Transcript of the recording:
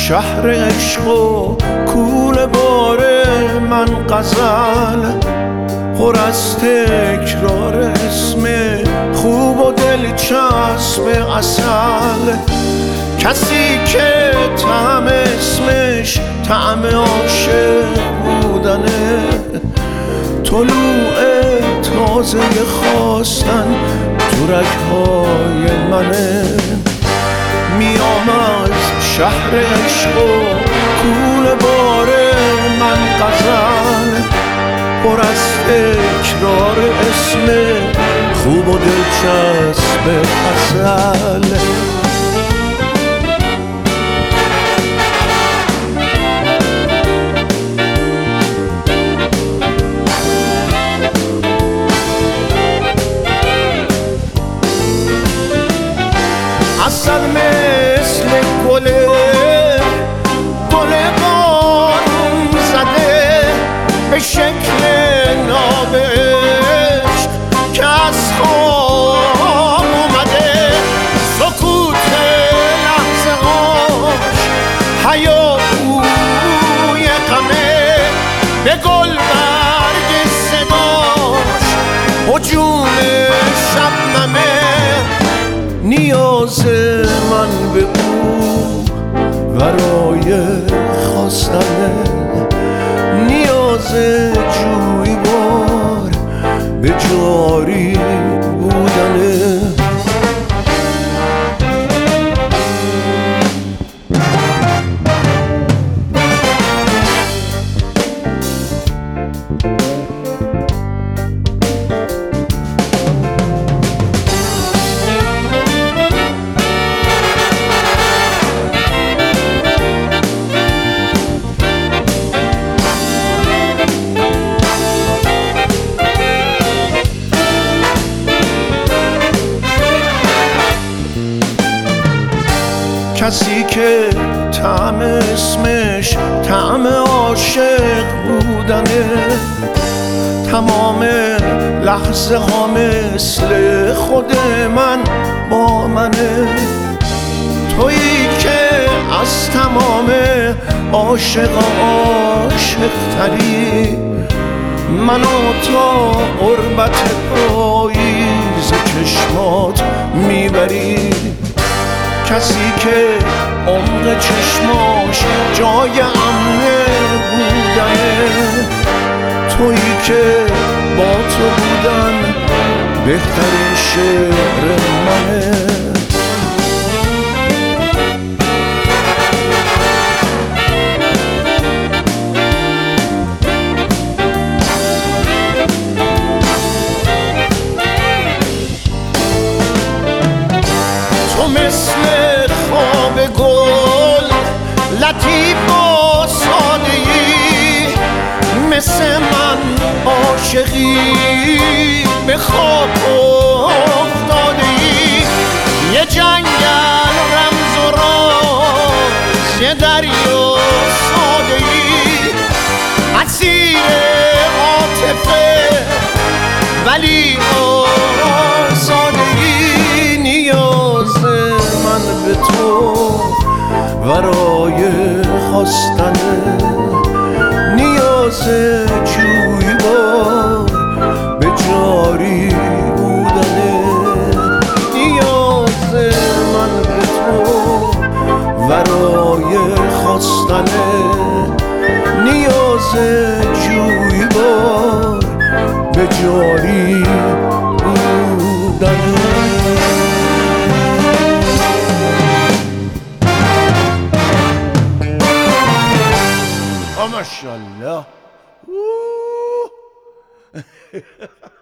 شهر عشق و کوله بار من غزل، پر از تکرار اسم خوب و دلچسب عسل. کسی که طعم اسمش طعم عاشق بودنه، طلوع تازه خواستن تو رگ‌های منه. میام از شهر عشق و کوله بار من غزل، پر از تکرار اسم خوب و دلچسب عسل. عسل مثل گله بارون زده، به شکل نابعشق که از خواب اومده. سکوت لحظه هاش هیاهوی غمه، به گل برگ صداش هجوم شبنمه. نیاز من به او برای خواستنه، نیاز جویبار به جاری بودنه. کسی که طعم اسمش طعم عاشق بودنه، تمام لحظه ها مثل خود من با منه. تویی که از تمام عاشق عاشق تری، منو تا قربت پاییز چشمات میبری. کسی که عمق چشماش جای امنه بودنه، تویی که با تو بودن بهترین شعر منه. تو مثل خواب گل لطیف و ساده‌ای، مثل من عاشقی به خواب افتاده‌ای. یه جنگل رمز و راز، یه دریا ساده‌ای، اسیر عاطفه ولی آزاده‌ای. نیاز من به تو برای خواستنه، نیاز جویبار به جاری بودنه. نیاز من به تو برای خواستنه، نیاز جویبار به جاری بودنه. ماشاءالله.